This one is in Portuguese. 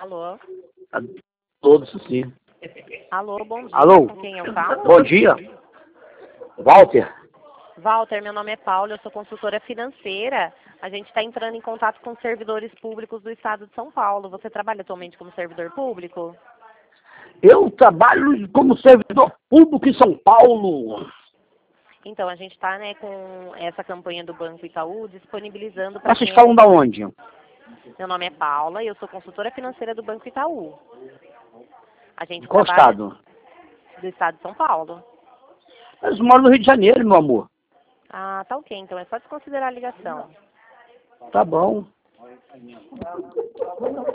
Alô? A todos, sim. Alô, bom dia. Alô? Com quem eu falo? Bom dia. Walter? Walter, meu nome é Paula, eu sou consultora financeira. A gente está entrando em contato com servidores públicos do estado de São Paulo. Você trabalha atualmente como servidor público? Eu trabalho como servidor público em São Paulo. Então, a gente está com essa campanha do Banco Itaú disponibilizando para Mas vocês falam da onde? Meu nome é Paula e eu sou consultora financeira do Banco Itaú. A gente De qual trabalha estado? do estado de São Paulo. Eu moro no Rio de Janeiro, meu amor. Ah, tá ok. Então é só desconsiderar a ligação. Tá bom.